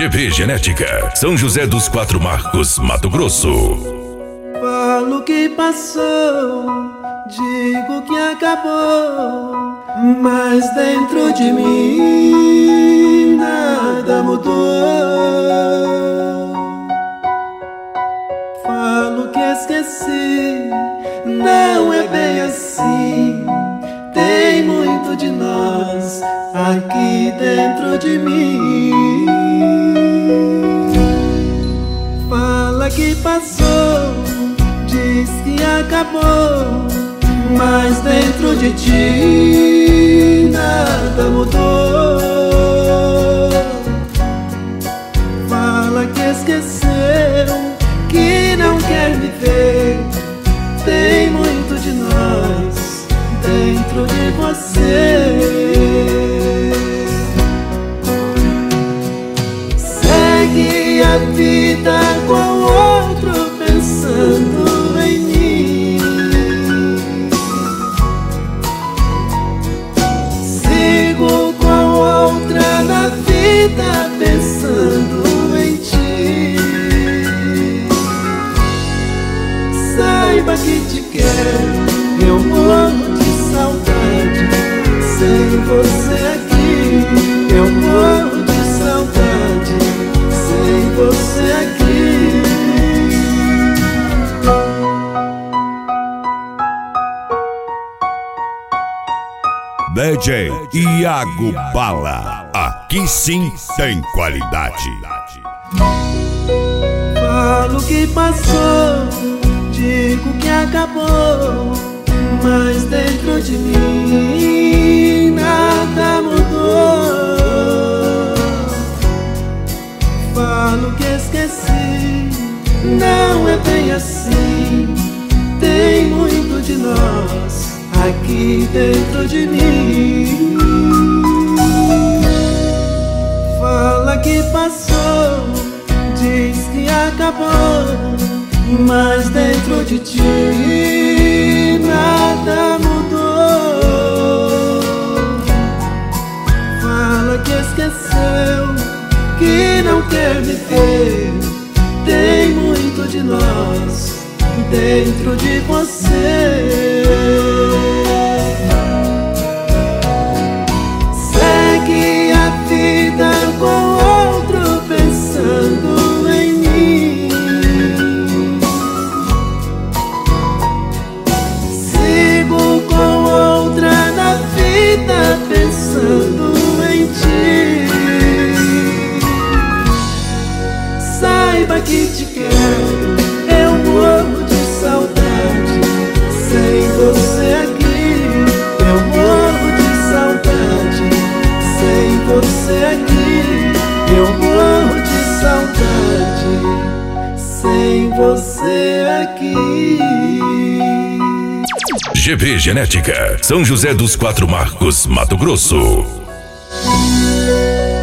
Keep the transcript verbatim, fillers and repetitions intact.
G V Genética, São José dos Quatro Marcos, Mato Grosso. Falo que passou, digo que acabou, mas dentro de mim nada mudou. Falo que esqueci, não é bem assim. Tem muito de nós aqui dentro de mim. Fala que passou, diz que acabou, mas dentro de ti nada mudou. Fala que esqueceu, que não quer me ver. Tem muito de nós dentro de você. Segue a vida com outro pensando em mim. Sigo com outra na vida pensando em ti. Saiba que te quero, eu morro de saudade. Sem você aqui, eu morro de saudade. Sem você aqui. D J Iago Bala, aqui sim tem qualidade. Falo que passou, digo que acabou, mas dentro de mim nada mudou. Falo que esqueci, não é bem assim. Tem muito de nós aqui dentro de mim. Fala que passou, diz que acabou, mas dentro de ti nada mudou. Fala que esqueceu, que não quer me ver. Tem muito de nós dentro de você. Segue a vida com outro pensando em mim. Sigo com outra na vida pensando em ti. Saiba que te quero, eu morro de saudade. Sem você aqui, eu morro de saudade. Sem você aqui, eu morro de saudade. Sem você aqui. G V Genética, São José dos Quatro Marcos, Mato Grosso.